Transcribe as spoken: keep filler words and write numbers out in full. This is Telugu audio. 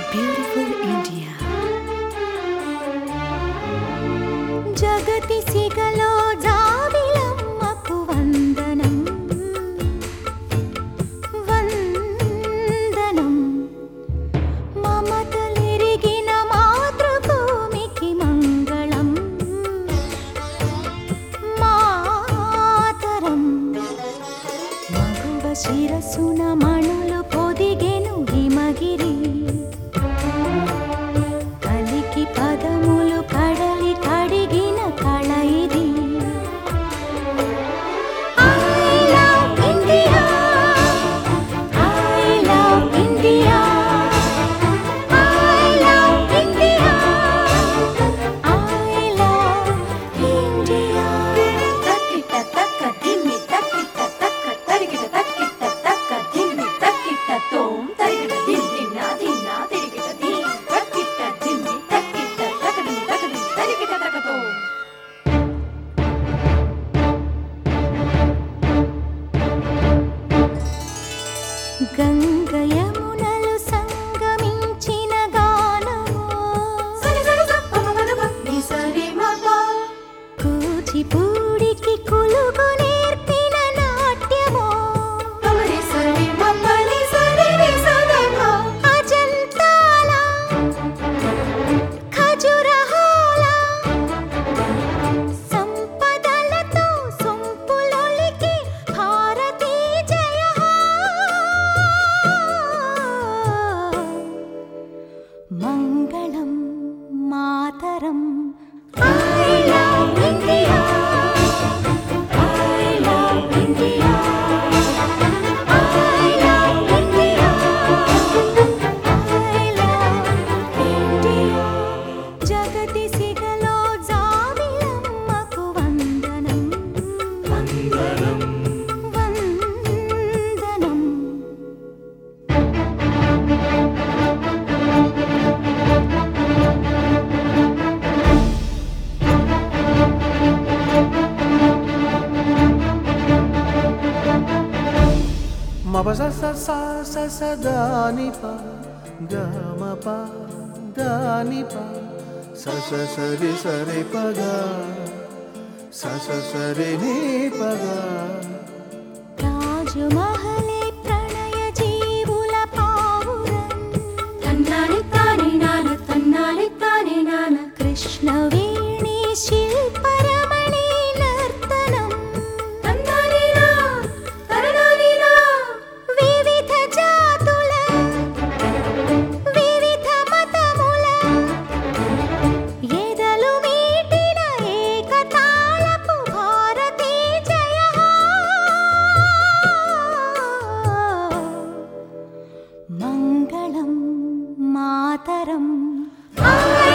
beautiful India. Jagati sigalo javilammaku vandanam vandanam mamatalirigina matruభూమికి mangalam mataram maguva shirasuna manulu podigenu himagiri కలికి పదములు కడలి కడిగిన కళ ఇది. I love India, I love India, I love India, I love India. తక్కిట తక్క దిమ్మి తక్కిట తక్క తరిగిట తక్కిట తక్క దిమ్మి తక్కిట తోం తరిగిట దిమ్మినా దిన్నా తిరిగిట ది తక్కిట దిమ్మి తక్కిట తక్కడి తక్కడి తరిగిట తక్కతో గంగ యమునలు సంగమించిన గానము సరి సరి సప్ప మగ ని సరి మగ కూచిపూడికి కులుగు నేర్పిన నాట్యము కమరి సరి మప్ప ని సరి ని సదమ అజంతాల ఖజురహోల సంపదలతో సొంపులొలికి భారతీ జయ హో. మంగళం మాతరం. I love India, I love India, I love India, I love India. జగతి సిగలో జావిలమ్మకు వందనం వందనం వందనం. మప స స స స స దాని ప గ మ ప దాని ప స స స రి స రి ప గ స స స రి ని ప గ. రాజమహలే ప్రణయ జీవుల పావురం తన్నాని తాని నాన తన్నాని తాని నాన కృష్ణవేణి శిల్పరమణి నర్తనం తన్నాని నా తరనాని నా వివిధ జాతుల వివిధ మతముల ఎదలు మీటిన ఏకతాళపు భారతీ జయ హో. మంగళం మాతరం. I